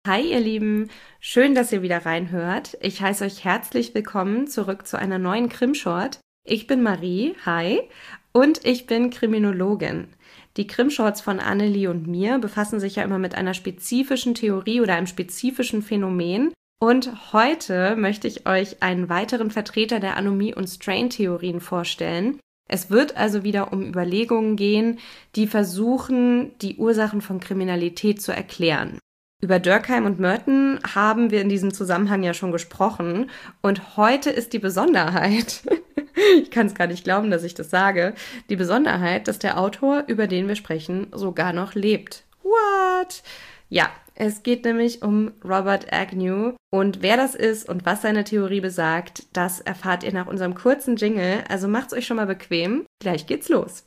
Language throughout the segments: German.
Hi ihr Lieben, schön, dass ihr wieder reinhört. Ich heiße euch herzlich willkommen zurück zu einer neuen Krimshort. Ich bin Marie, hi, und ich bin Kriminologin. Die Krimshorts von Annelie und mir befassen sich ja immer mit einer spezifischen Theorie oder einem spezifischen Phänomen. Und heute möchte ich euch einen weiteren Vertreter der Anomie- und Strain-Theorien vorstellen. Es wird also wieder um Überlegungen gehen, die versuchen, die Ursachen von Kriminalität zu erklären. Über Durkheim und Merton haben wir in diesem Zusammenhang ja schon gesprochen. Und heute ist die Besonderheit, ich kann es gar nicht glauben, dass ich das sage, die Besonderheit, dass der Autor, über den wir sprechen, sogar noch lebt. What? Ja, es geht nämlich um Robert Agnew. Und wer das ist und was seine Theorie besagt, das erfahrt ihr nach unserem kurzen Jingle. Also macht's euch schon mal bequem. Gleich geht's los.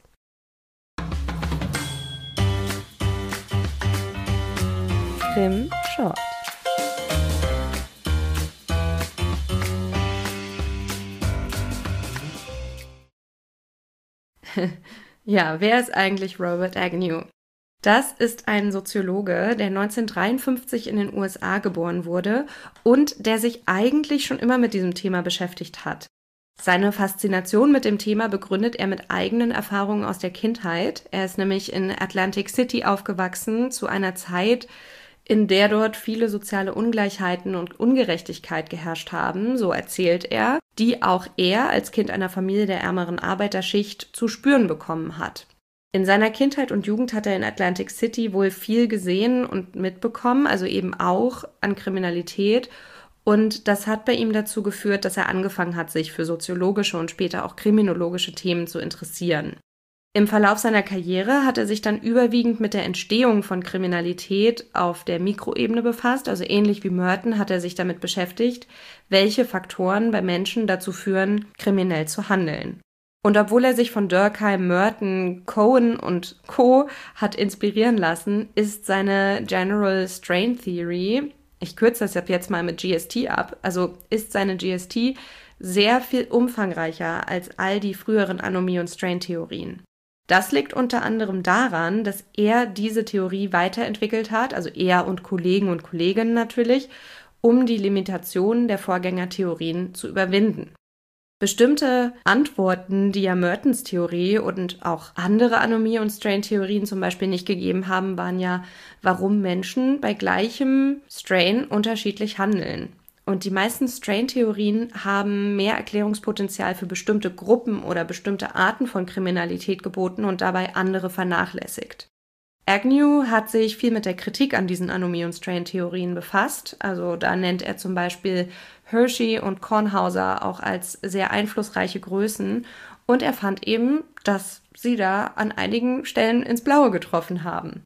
Krimshort. Ja, wer ist eigentlich Robert Agnew? Das ist ein Soziologe, der 1953 in den USA geboren wurde und der sich eigentlich schon immer mit diesem Thema beschäftigt hat. Seine Faszination mit dem Thema begründet er mit eigenen Erfahrungen aus der Kindheit. Er ist nämlich in Atlantic City aufgewachsen, zu einer Zeit, in der dort viele soziale Ungleichheiten und Ungerechtigkeit geherrscht haben, so erzählt er, die auch er als Kind einer Familie der ärmeren Arbeiterschicht zu spüren bekommen hat. In seiner Kindheit und Jugend hat er in Atlantic City wohl viel gesehen und mitbekommen, also eben auch an Kriminalität. Und das hat bei ihm dazu geführt, dass er angefangen hat, sich für soziologische und später auch kriminologische Themen zu interessieren. Im Verlauf seiner Karriere hat er sich dann überwiegend mit der Entstehung von Kriminalität auf der Mikroebene befasst, also ähnlich wie Merton hat er sich damit beschäftigt, welche Faktoren bei Menschen dazu führen, kriminell zu handeln. Und obwohl er sich von Durkheim, Merton, Cohen und Co. hat inspirieren lassen, ist seine General Strain Theory, ich kürze das jetzt mal mit GST ab, also ist seine GST sehr viel umfangreicher als all die früheren Anomie- und Strain-Theorien. Das liegt unter anderem daran, dass er diese Theorie weiterentwickelt hat, also er und Kollegen und Kolleginnen natürlich, um die Limitationen der Vorgängertheorien zu überwinden. Bestimmte Antworten, die ja Mertons Theorie und auch andere Anomie- und Strain-Theorien zum Beispiel nicht gegeben haben, waren ja, warum Menschen bei gleichem Strain unterschiedlich handeln. Und die meisten Strain-Theorien haben mehr Erklärungspotenzial für bestimmte Gruppen oder bestimmte Arten von Kriminalität geboten und dabei andere vernachlässigt. Agnew hat sich viel mit der Kritik an diesen Anomie- und Strain-Theorien befasst. Also da nennt er zum Beispiel Hershey und Kornhauser auch als sehr einflussreiche Größen. Und er fand eben, dass sie da an einigen Stellen ins Blaue getroffen haben.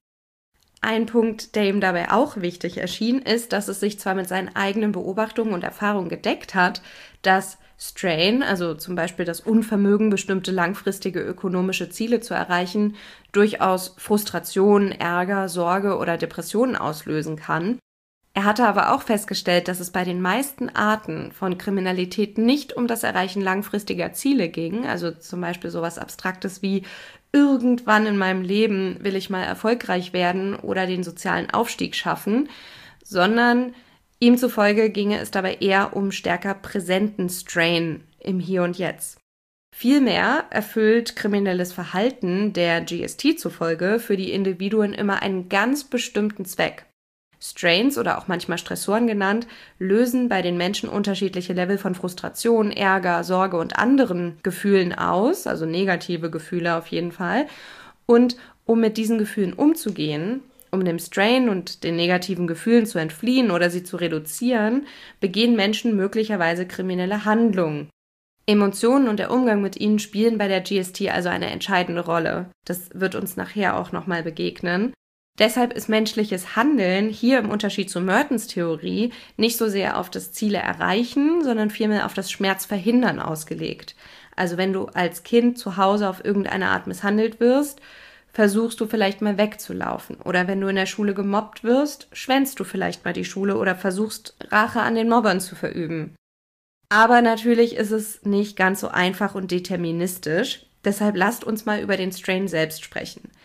Ein Punkt, der ihm dabei auch wichtig erschien, ist, dass es sich zwar mit seinen eigenen Beobachtungen und Erfahrungen gedeckt hat, dass Strain, also zum Beispiel das Unvermögen, bestimmte langfristige ökonomische Ziele zu erreichen, durchaus Frustration, Ärger, Sorge oder Depressionen auslösen kann. Er hatte aber auch festgestellt, dass es bei den meisten Arten von Kriminalität nicht um das Erreichen langfristiger Ziele ging, also zum Beispiel sowas Abstraktes wie irgendwann in meinem Leben will ich mal erfolgreich werden oder den sozialen Aufstieg schaffen, sondern ihm zufolge ginge es dabei eher um stärker präsenten Strain im Hier und Jetzt. Vielmehr erfüllt kriminelles Verhalten der GST zufolge für die Individuen immer einen ganz bestimmten Zweck. Strains oder auch manchmal Stressoren genannt, lösen bei den Menschen unterschiedliche Level von Frustration, Ärger, Sorge und anderen Gefühlen aus, also negative Gefühle auf jeden Fall. Und um mit diesen Gefühlen umzugehen, um dem Strain und den negativen Gefühlen zu entfliehen oder sie zu reduzieren, begehen Menschen möglicherweise kriminelle Handlungen. Emotionen und der Umgang mit ihnen spielen bei der GST also eine entscheidende Rolle. Das wird uns nachher auch nochmal begegnen. Deshalb ist menschliches Handeln hier im Unterschied zu Mertons Theorie nicht so sehr auf das Ziele erreichen, sondern vielmehr auf das Schmerzverhindern ausgelegt. Also wenn du als Kind zu Hause auf irgendeine Art misshandelt wirst, versuchst du vielleicht mal wegzulaufen. Oder wenn du in der Schule gemobbt wirst, schwänzt du vielleicht mal die Schule oder versuchst Rache an den Mobbern zu verüben. Aber natürlich ist es nicht ganz so einfach und deterministisch. Deshalb lasst uns mal über den Strain selbst sprechen.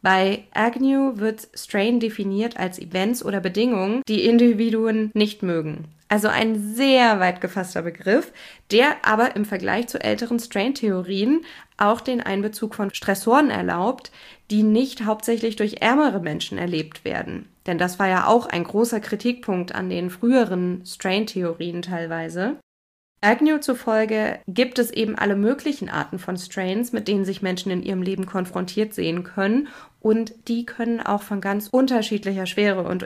Bei Agnew wird Strain definiert als Events oder Bedingungen, die Individuen nicht mögen. Also ein sehr weit gefasster Begriff, der aber im Vergleich zu älteren Strain-Theorien auch den Einbezug von Stressoren erlaubt, die nicht hauptsächlich durch ärmere Menschen erlebt werden. Denn das war ja auch ein großer Kritikpunkt an den früheren Strain-Theorien teilweise. Agnew zufolge gibt es eben alle möglichen Arten von Strains, mit denen sich Menschen in ihrem Leben konfrontiert sehen können, und die können auch von ganz unterschiedlicher Schwere und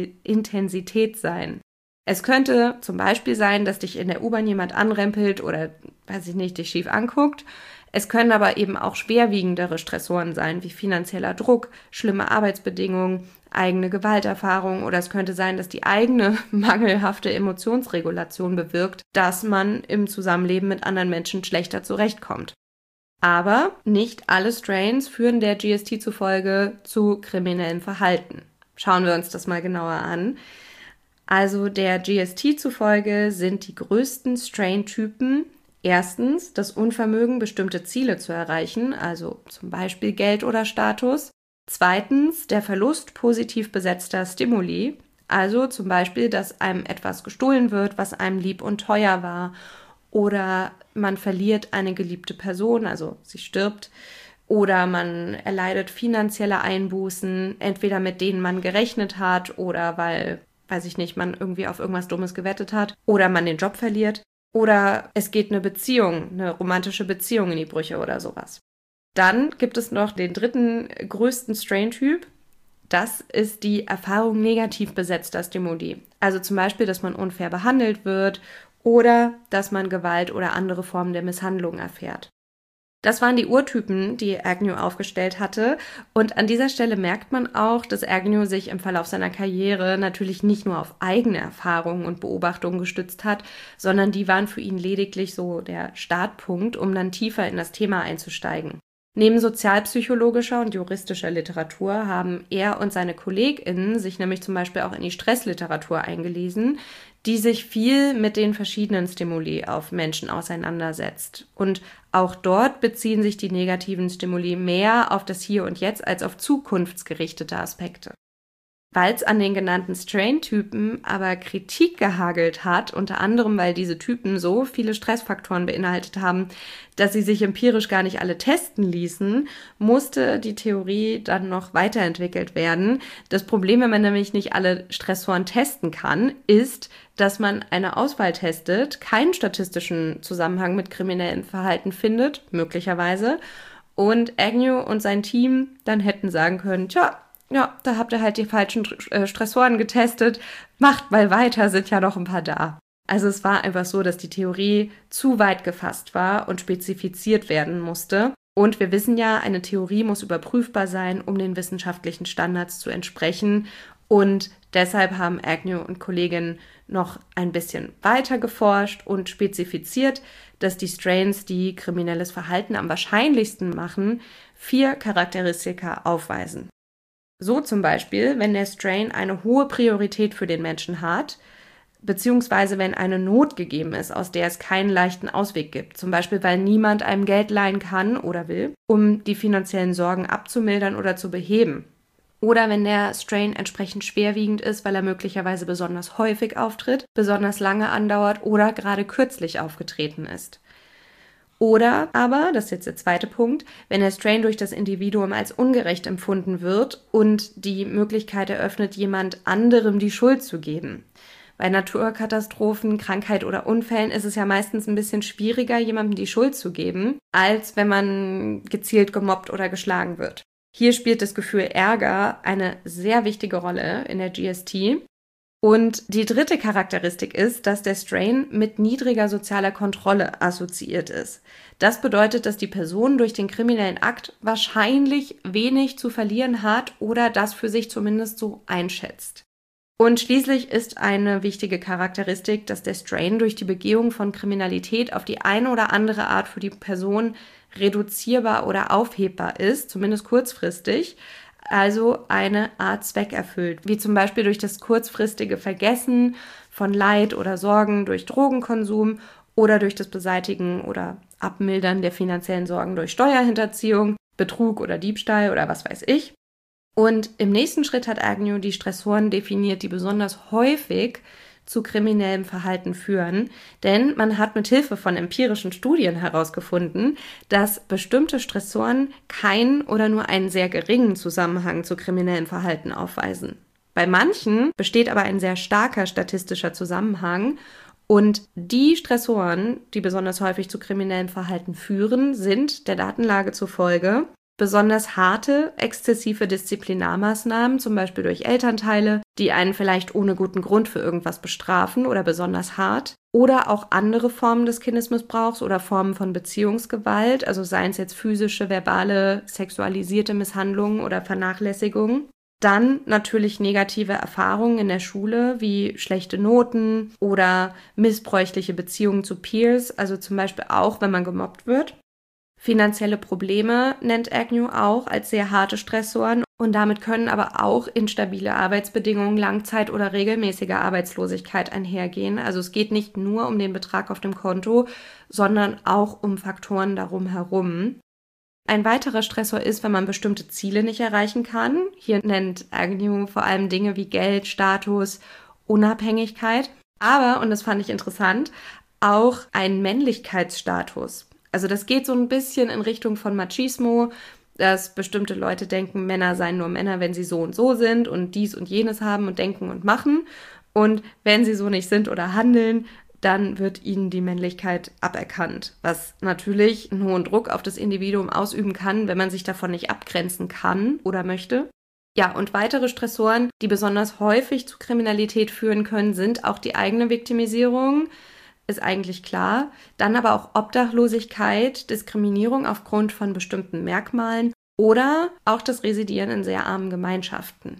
Intensität sein. Es könnte zum Beispiel sein, dass dich in der U-Bahn jemand anrempelt oder, weiß ich nicht, dich schief anguckt. Es können aber eben auch schwerwiegendere Stressoren sein, wie finanzieller Druck, schlimme Arbeitsbedingungen, eigene Gewalterfahrung, oder es könnte sein, dass die eigene mangelhafte Emotionsregulation bewirkt, dass man im Zusammenleben mit anderen Menschen schlechter zurechtkommt. Aber nicht alle Strains führen der GST zufolge zu kriminellem Verhalten. Schauen wir uns das mal genauer an. Also der GST zufolge sind die größten Strain-Typen erstens das Unvermögen, bestimmte Ziele zu erreichen, also zum Beispiel Geld oder Status. Zweitens der Verlust positiv besetzter Stimuli, also zum Beispiel, dass einem etwas gestohlen wird, was einem lieb und teuer war, oder man verliert eine geliebte Person, also sie stirbt, oder man erleidet finanzielle Einbußen, entweder mit denen man gerechnet hat oder weil, weiß ich nicht, man irgendwie auf irgendwas Dummes gewettet hat, oder man den Job verliert, oder es geht eine romantische Beziehung in die Brüche oder sowas. Dann gibt es noch den dritten größten Strain-Typ. Das ist die Erfahrung negativ besetzter Stimuli. Also zum Beispiel, dass man unfair behandelt wird oder dass man Gewalt oder andere Formen der Misshandlung erfährt. Das waren die Urtypen, die Agnew aufgestellt hatte. Und an dieser Stelle merkt man auch, dass Agnew sich im Verlauf seiner Karriere natürlich nicht nur auf eigene Erfahrungen und Beobachtungen gestützt hat, sondern die waren für ihn lediglich so der Startpunkt, um dann tiefer in das Thema einzusteigen. Neben sozialpsychologischer und juristischer Literatur haben er und seine KollegInnen sich nämlich zum Beispiel auch in die Stressliteratur eingelesen, die sich viel mit den verschiedenen Stimuli auf Menschen auseinandersetzt. Und auch dort beziehen sich die negativen Stimuli mehr auf das Hier und Jetzt als auf zukunftsgerichtete Aspekte. Weil es an den genannten Strain-Typen aber Kritik gehagelt hat, unter anderem, weil diese Typen so viele Stressfaktoren beinhaltet haben, dass sie sich empirisch gar nicht alle testen ließen, musste die Theorie dann noch weiterentwickelt werden. Das Problem, wenn man nämlich nicht alle Stressoren testen kann, ist, dass man eine Auswahl testet, keinen statistischen Zusammenhang mit kriminellem Verhalten findet, möglicherweise, und Agnew und sein Team dann hätten sagen können, tja, ja, da habt ihr halt die falschen Stressoren getestet, macht mal weiter, sind ja noch ein paar da. Also es war einfach so, dass die Theorie zu weit gefasst war und spezifiziert werden musste. Und wir wissen ja, eine Theorie muss überprüfbar sein, um den wissenschaftlichen Standards zu entsprechen. Und deshalb haben Agnew und Kolleginnen noch ein bisschen weiter geforscht und spezifiziert, dass die Strains, die kriminelles Verhalten am wahrscheinlichsten machen, 4 Charakteristika aufweisen. So zum Beispiel, wenn der Strain eine hohe Priorität für den Menschen hat, beziehungsweise wenn eine Not gegeben ist, aus der es keinen leichten Ausweg gibt, zum Beispiel weil niemand einem Geld leihen kann oder will, um die finanziellen Sorgen abzumildern oder zu beheben. Oder wenn der Strain entsprechend schwerwiegend ist, weil er möglicherweise besonders häufig auftritt, besonders lange andauert oder gerade kürzlich aufgetreten ist. Oder aber, das ist jetzt der zweite Punkt, wenn der Strain durch das Individuum als ungerecht empfunden wird und die Möglichkeit eröffnet, jemand anderem die Schuld zu geben. Bei Naturkatastrophen, Krankheit oder Unfällen ist es ja meistens ein bisschen schwieriger, jemandem die Schuld zu geben, als wenn man gezielt gemobbt oder geschlagen wird. Hier spielt das Gefühl Ärger eine sehr wichtige Rolle in der GST. Und die dritte Charakteristik ist, dass der Strain mit niedriger sozialer Kontrolle assoziiert ist. Das bedeutet, dass die Person durch den kriminellen Akt wahrscheinlich wenig zu verlieren hat oder das für sich zumindest so einschätzt. Und schließlich ist eine wichtige Charakteristik, dass der Strain durch die Begehung von Kriminalität auf die eine oder andere Art für die Person reduzierbar oder aufhebbar ist, zumindest kurzfristig, also eine Art Zweck erfüllt, wie zum Beispiel durch das kurzfristige Vergessen von Leid oder Sorgen durch Drogenkonsum oder durch das Beseitigen oder Abmildern der finanziellen Sorgen durch Steuerhinterziehung, Betrug oder Diebstahl oder was weiß ich. Und im nächsten Schritt hat Agnew die Stressoren definiert, die besonders häufig zu kriminellem Verhalten führen, denn man hat mit Hilfe von empirischen Studien herausgefunden, dass bestimmte Stressoren keinen oder nur einen sehr geringen Zusammenhang zu kriminellem Verhalten aufweisen. Bei manchen besteht aber ein sehr starker statistischer Zusammenhang und die Stressoren, die besonders häufig zu kriminellem Verhalten führen, sind der Datenlage zufolge besonders harte, exzessive Disziplinarmaßnahmen, zum Beispiel durch Elternteile, die einen vielleicht ohne guten Grund für irgendwas bestrafen oder besonders hart. Oder auch andere Formen des Kindesmissbrauchs oder Formen von Beziehungsgewalt, also seien es jetzt physische, verbale, sexualisierte Misshandlungen oder Vernachlässigungen. Dann natürlich negative Erfahrungen in der Schule wie schlechte Noten oder missbräuchliche Beziehungen zu Peers, also zum Beispiel auch, wenn man gemobbt wird. Finanzielle Probleme nennt Agnew auch als sehr harte Stressoren und damit können aber auch instabile Arbeitsbedingungen, Langzeit- oder regelmäßige Arbeitslosigkeit einhergehen. Also es geht nicht nur um den Betrag auf dem Konto, sondern auch um Faktoren darum herum. Ein weiterer Stressor ist, wenn man bestimmte Ziele nicht erreichen kann. Hier nennt Agnew vor allem Dinge wie Geld, Status, Unabhängigkeit. Aber, und das fand ich interessant, auch einen Männlichkeitsstatus. Also das geht so ein bisschen in Richtung von Machismo, dass bestimmte Leute denken, Männer seien nur Männer, wenn sie so und so sind und dies und jenes haben und denken und machen. Und wenn sie so nicht sind oder handeln, dann wird ihnen die Männlichkeit aberkannt, was natürlich einen hohen Druck auf das Individuum ausüben kann, wenn man sich davon nicht abgrenzen kann oder möchte. Ja, und weitere Stressoren, die besonders häufig zu Kriminalität führen können, sind auch die eigene Viktimisierung, ist eigentlich klar. Dann aber auch Obdachlosigkeit, Diskriminierung aufgrund von bestimmten Merkmalen oder auch das Residieren in sehr armen Gemeinschaften.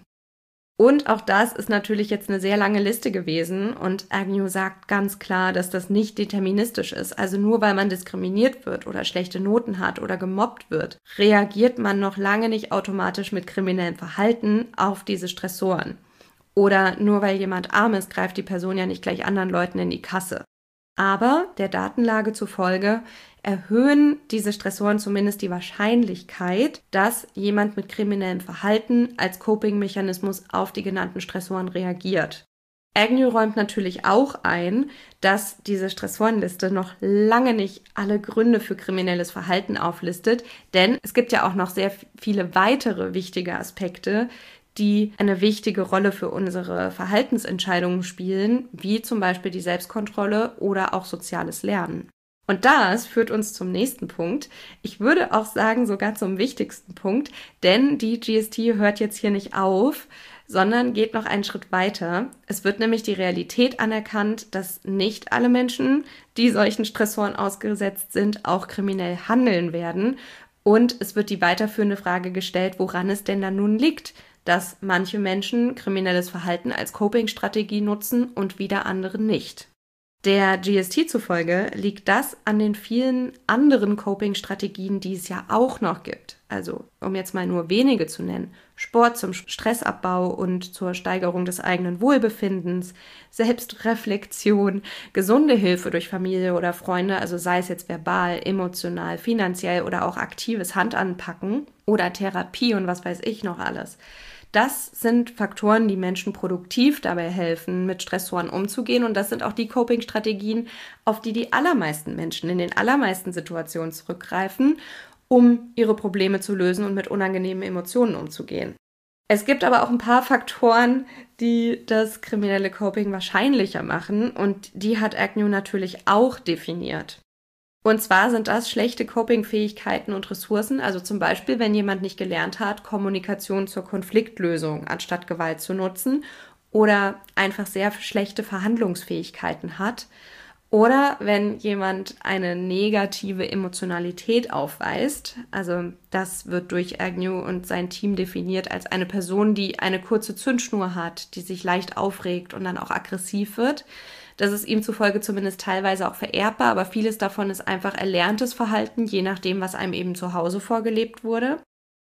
Und auch das ist natürlich jetzt eine sehr lange Liste gewesen und Agnew sagt ganz klar, dass das nicht deterministisch ist. Also nur weil man diskriminiert wird oder schlechte Noten hat oder gemobbt wird, reagiert man noch lange nicht automatisch mit kriminellem Verhalten auf diese Stressoren. Oder nur weil jemand arm ist, greift die Person ja nicht gleich anderen Leuten in die Kasse. Aber der Datenlage zufolge erhöhen diese Stressoren zumindest die Wahrscheinlichkeit, dass jemand mit kriminellem Verhalten als Coping-Mechanismus auf die genannten Stressoren reagiert. Agnew räumt natürlich auch ein, dass diese Stressorenliste noch lange nicht alle Gründe für kriminelles Verhalten auflistet, denn es gibt ja auch noch sehr viele weitere wichtige Aspekte, die eine wichtige Rolle für unsere Verhaltensentscheidungen spielen, wie zum Beispiel die Selbstkontrolle oder auch soziales Lernen. Und das führt uns zum nächsten Punkt. Ich würde auch sagen, sogar zum wichtigsten Punkt, denn die GST hört jetzt hier nicht auf, sondern geht noch einen Schritt weiter. Es wird nämlich die Realität anerkannt, dass nicht alle Menschen, die solchen Stressoren ausgesetzt sind, auch kriminell handeln werden. Und es wird die weiterführende Frage gestellt, woran es denn dann nun liegt, dass manche Menschen kriminelles Verhalten als Coping-Strategie nutzen und wieder andere nicht. Der GST zufolge liegt das an den vielen anderen Coping-Strategien, die es ja auch noch gibt. Also, um jetzt mal nur wenige zu nennen: Sport zum Stressabbau und zur Steigerung des eigenen Wohlbefindens, Selbstreflexion, gesunde Hilfe durch Familie oder Freunde, also sei es jetzt verbal, emotional, finanziell oder auch aktives Handanpacken oder Therapie und was weiß ich noch alles. Das sind Faktoren, die Menschen produktiv dabei helfen, mit Stressoren umzugehen. Und das sind auch die Coping-Strategien, auf die die allermeisten Menschen in den allermeisten Situationen zurückgreifen, um ihre Probleme zu lösen und mit unangenehmen Emotionen umzugehen. Es gibt aber auch ein paar Faktoren, die das kriminelle Coping wahrscheinlicher machen. Und die hat Agnew natürlich auch definiert. Und zwar sind das schlechte Coping-Fähigkeiten und Ressourcen, also zum Beispiel, wenn jemand nicht gelernt hat, Kommunikation zur Konfliktlösung anstatt Gewalt zu nutzen oder einfach sehr schlechte Verhandlungsfähigkeiten hat oder wenn jemand eine negative Emotionalität aufweist, also das wird durch Agnew und sein Team definiert als eine Person, die eine kurze Zündschnur hat, die sich leicht aufregt und dann auch aggressiv wird. Das ist ihm zufolge zumindest teilweise auch vererbbar, aber vieles davon ist einfach erlerntes Verhalten, je nachdem, was einem eben zu Hause vorgelebt wurde.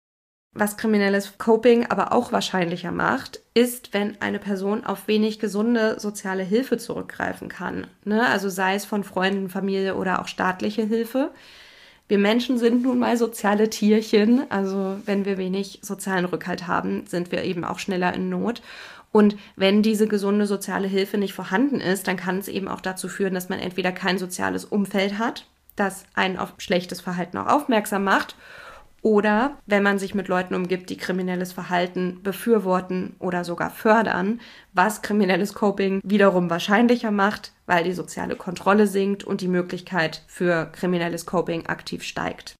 Was kriminelles Coping aber auch wahrscheinlicher macht, ist, wenn eine Person auf wenig gesunde soziale Hilfe zurückgreifen kann. Also sei es von Freunden, Familie oder auch staatliche Hilfe. Wir Menschen sind nun mal soziale Tierchen, also wenn wir wenig sozialen Rückhalt haben, sind wir eben auch schneller in Not. Und wenn diese gesunde soziale Hilfe nicht vorhanden ist, dann kann es eben auch dazu führen, dass man entweder kein soziales Umfeld hat, das einen auf schlechtes Verhalten auch aufmerksam macht, oder wenn man sich mit Leuten umgibt, die kriminelles Verhalten befürworten oder sogar fördern, was kriminelles Coping wiederum wahrscheinlicher macht, weil die soziale Kontrolle sinkt und die Möglichkeit für kriminelles Coping aktiv steigt.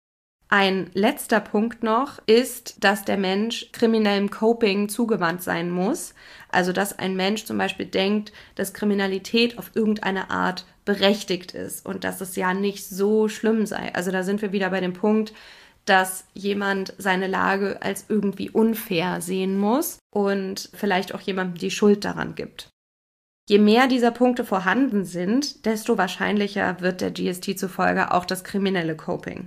Ein letzter Punkt noch ist, dass der Mensch kriminellem Coping zugewandt sein muss. Also dass ein Mensch zum Beispiel denkt, dass Kriminalität auf irgendeine Art berechtigt ist und dass es ja nicht so schlimm sei. Also da sind wir wieder bei dem Punkt, dass jemand seine Lage als irgendwie unfair sehen muss und vielleicht auch jemandem die Schuld daran gibt. Je mehr dieser Punkte vorhanden sind, desto wahrscheinlicher wird der GST zufolge auch das kriminelle Coping.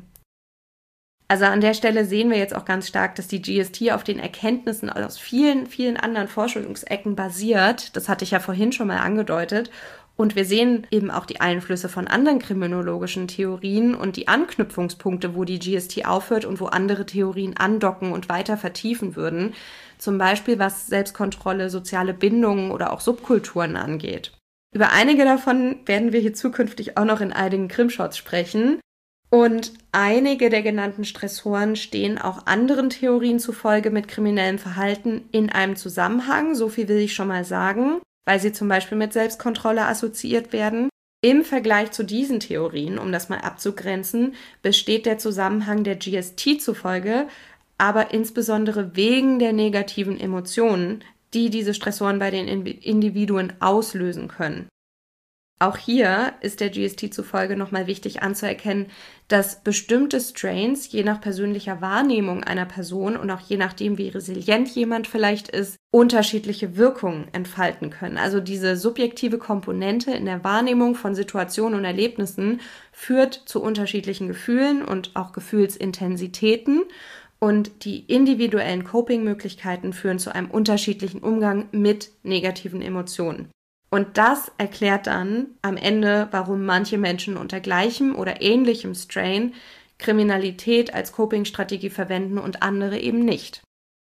Also an der Stelle sehen wir jetzt auch ganz stark, dass die GST auf den Erkenntnissen aus vielen, vielen anderen Forschungsecken basiert. Das hatte ich ja vorhin schon mal angedeutet. Und wir sehen eben auch die Einflüsse von anderen kriminologischen Theorien und die Anknüpfungspunkte, wo die GST aufhört und wo andere Theorien andocken und weiter vertiefen würden. Zum Beispiel was Selbstkontrolle, soziale Bindungen oder auch Subkulturen angeht. Über einige davon werden wir hier zukünftig auch noch in einigen Crimshots sprechen. Und einige der genannten Stressoren stehen auch anderen Theorien zufolge mit kriminellem Verhalten in einem Zusammenhang. So viel will ich schon mal sagen, weil sie zum Beispiel mit Selbstkontrolle assoziiert werden. Im Vergleich zu diesen Theorien, um das mal abzugrenzen, besteht der Zusammenhang der GST zufolge, aber insbesondere wegen der negativen Emotionen, die diese Stressoren bei den Individuen auslösen können. Auch hier ist der GST zufolge nochmal wichtig anzuerkennen, dass bestimmte Strains je nach persönlicher Wahrnehmung einer Person und auch je nachdem, wie resilient jemand vielleicht ist, unterschiedliche Wirkungen entfalten können. Also diese subjektive Komponente in der Wahrnehmung von Situationen und Erlebnissen führt zu unterschiedlichen Gefühlen und auch Gefühlsintensitäten. Und die individuellen Coping-Möglichkeiten führen zu einem unterschiedlichen Umgang mit negativen Emotionen. Und das erklärt dann am Ende, warum manche Menschen unter gleichem oder ähnlichem Strain Kriminalität als Coping-Strategie verwenden und andere eben nicht.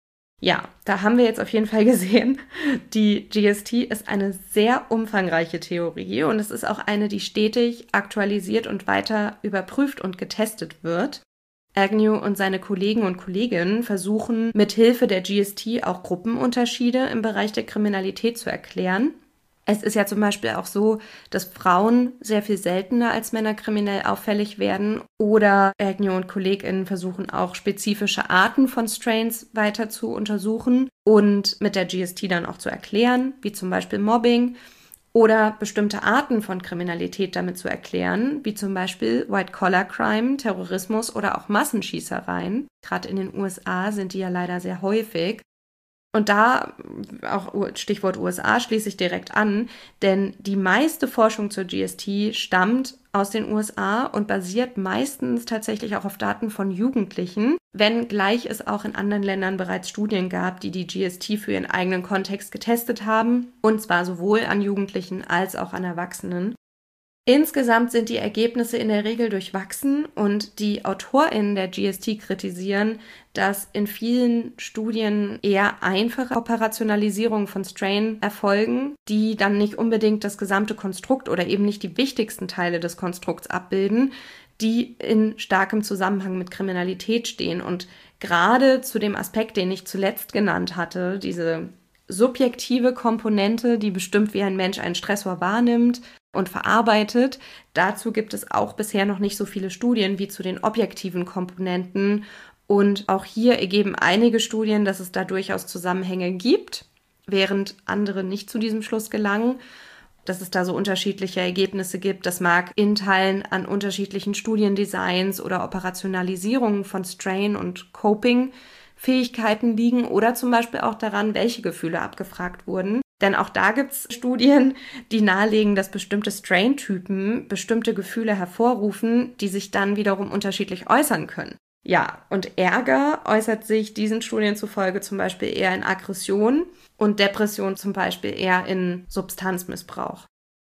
Ja, da haben wir jetzt auf jeden Fall gesehen, die GST ist eine sehr umfangreiche Theorie und es ist auch eine, die stetig aktualisiert und weiter überprüft und getestet wird. Agnew und seine Kollegen und Kolleginnen versuchen mit Hilfe der GST auch Gruppenunterschiede im Bereich der Kriminalität zu erklären. Es ist ja zum Beispiel auch so, dass Frauen sehr viel seltener als Männer kriminell auffällig werden oder Agnew und KollegInnen versuchen auch spezifische Arten von Strains weiter zu untersuchen und mit der GST dann auch zu erklären, wie zum Beispiel Mobbing oder bestimmte Arten von Kriminalität damit zu erklären, wie zum Beispiel White-Collar-Crime, Terrorismus oder auch Massenschießereien. Gerade in den USA sind die ja leider sehr häufig. Und da, auch Stichwort USA, schließe ich direkt an, denn die meiste Forschung zur GST stammt aus den USA und basiert meistens tatsächlich auch auf Daten von Jugendlichen, wenngleich es auch in anderen Ländern bereits Studien gab, die die GST für ihren eigenen Kontext getestet haben, und zwar sowohl an Jugendlichen als auch an Erwachsenen. Insgesamt sind die Ergebnisse in der Regel durchwachsen und die AutorInnen der GST kritisieren, dass in vielen Studien eher einfache Operationalisierungen von Strain erfolgen, die dann nicht unbedingt das gesamte Konstrukt oder eben nicht die wichtigsten Teile des Konstrukts abbilden, die in starkem Zusammenhang mit Kriminalität stehen. Und gerade zu dem Aspekt, den ich zuletzt genannt hatte, diese subjektive Komponente, die bestimmt, wie ein Mensch einen Stressor wahrnimmt und verarbeitet. Dazu gibt es auch bisher noch nicht so viele Studien wie zu den objektiven Komponenten. Und auch hier ergeben einige Studien, dass es da durchaus Zusammenhänge gibt, während andere nicht zu diesem Schluss gelangen. Dass es da so unterschiedliche Ergebnisse gibt, das mag in Teilen an unterschiedlichen Studiendesigns oder Operationalisierungen von Strain und Coping-Fähigkeiten liegen oder zum Beispiel auch daran, welche Gefühle abgefragt wurden. Denn auch da gibt es Studien, die nahelegen, dass bestimmte Strain-Typen bestimmte Gefühle hervorrufen, die sich dann wiederum unterschiedlich äußern können. Ja, und Ärger äußert sich diesen Studien zufolge zum Beispiel eher in Aggression und Depression zum Beispiel eher in Substanzmissbrauch.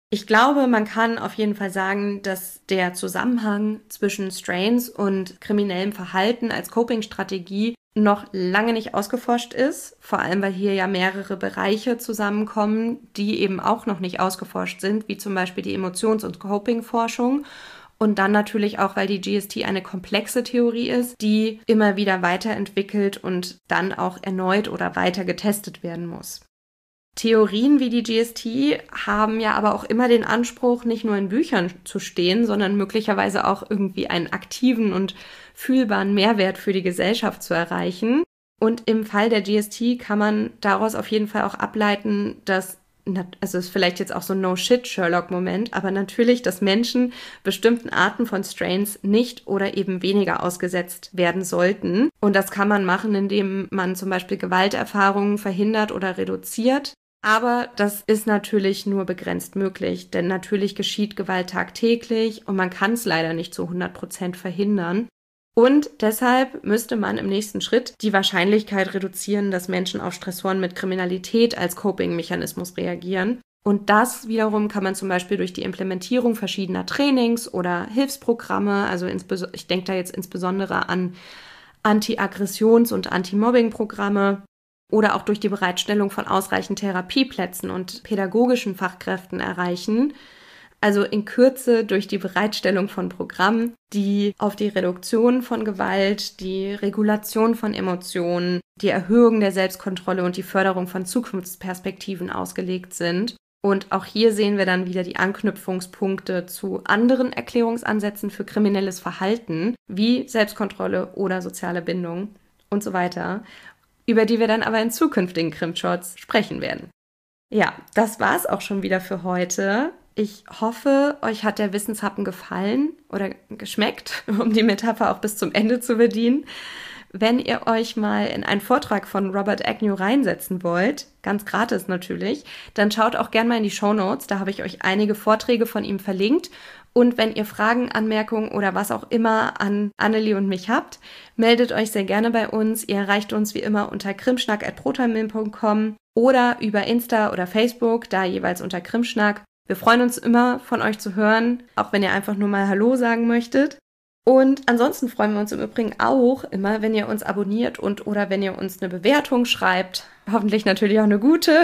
Ich glaube, man kann auf jeden Fall sagen, dass der Zusammenhang zwischen Strains und kriminellem Verhalten als Coping-Strategie noch lange nicht ausgeforscht ist, vor allem weil hier ja mehrere Bereiche zusammenkommen, die eben auch noch nicht ausgeforscht sind, wie zum Beispiel die Emotions- und Coping-Forschung. Und dann natürlich auch, weil die GST eine komplexe Theorie ist, die immer wieder weiterentwickelt und dann auch erneut oder weiter getestet werden muss. Theorien wie die GST haben ja aber auch immer den Anspruch, nicht nur in Büchern zu stehen, sondern möglicherweise auch irgendwie einen aktiven und fühlbaren Mehrwert für die Gesellschaft zu erreichen. Und im Fall der GST kann man daraus auf jeden Fall auch ableiten, dass, also ist vielleicht jetzt auch so ein No-Shit-Sherlock-Moment, aber natürlich, dass Menschen bestimmten Arten von Strains nicht oder eben weniger ausgesetzt werden sollten. Und das kann man machen, indem man zum Beispiel Gewalterfahrungen verhindert oder reduziert. Aber das ist natürlich nur begrenzt möglich, denn natürlich geschieht Gewalt tagtäglich und man kann es leider nicht zu 100% verhindern. Und deshalb müsste man im nächsten Schritt die Wahrscheinlichkeit reduzieren, dass Menschen auf Stressoren mit Kriminalität als Coping-Mechanismus reagieren. Und das wiederum kann man zum Beispiel durch die Implementierung verschiedener Trainings oder Hilfsprogramme, also ich denke da jetzt insbesondere an Anti-Aggressions- und Anti-Mobbing-Programme, oder auch durch die Bereitstellung von ausreichend Therapieplätzen und pädagogischen Fachkräften erreichen. Also in Kürze durch die Bereitstellung von Programmen, die auf die Reduktion von Gewalt, die Regulation von Emotionen, die Erhöhung der Selbstkontrolle und die Förderung von Zukunftsperspektiven ausgelegt sind. Und auch hier sehen wir dann wieder die Anknüpfungspunkte zu anderen Erklärungsansätzen für kriminelles Verhalten, wie Selbstkontrolle oder soziale Bindung und so weiter, über die wir dann aber in zukünftigen Crimshots sprechen werden. Ja, das war's auch schon wieder für heute. Ich hoffe, euch hat der Wissenshappen gefallen oder geschmeckt, um die Metapher auch bis zum Ende zu bedienen. Wenn ihr euch mal in einen Vortrag von Robert Agnew reinsetzen wollt, ganz gratis natürlich, dann schaut auch gerne mal in die Shownotes, da habe ich euch einige Vorträge von ihm verlinkt. Und wenn ihr Fragen, Anmerkungen oder was auch immer an Annelie und mich habt, meldet euch sehr gerne bei uns. Ihr erreicht uns wie immer unter krimschnack@protonmail.com oder über Insta oder Facebook, da jeweils unter Krimschnack. Wir freuen uns immer, von euch zu hören, auch wenn ihr einfach nur mal Hallo sagen möchtet. Und ansonsten freuen wir uns im Übrigen auch immer, wenn ihr uns abonniert und oder wenn ihr uns eine Bewertung schreibt. Hoffentlich natürlich auch eine gute.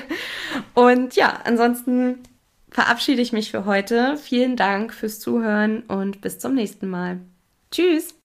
Und ja, ansonsten verabschiede ich mich für heute. Vielen Dank fürs Zuhören und bis zum nächsten Mal. Tschüss!